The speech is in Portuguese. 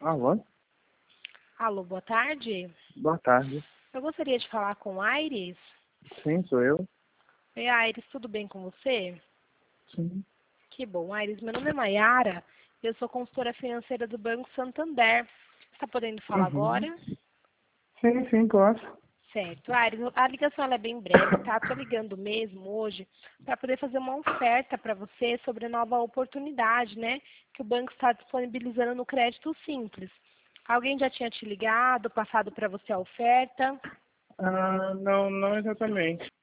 Alô? Alô, boa tarde. Boa tarde. Eu gostaria de falar com Aires. Sim, sou eu. Oi, Aires, tudo bem com você? Sim. Que bom, Aires. Meu nome é Maiara. Eu sou consultora financeira do Banco Santander. Está podendo falar agora? Sim, posso. Certo. Aires, a ligação ela é bem breve, tá? Estou ligando mesmo hoje para poder fazer uma oferta para você sobre a nova oportunidade, né? Que o banco está disponibilizando no crédito simples. Alguém já tinha te ligado, passado para você a oferta? Não exatamente.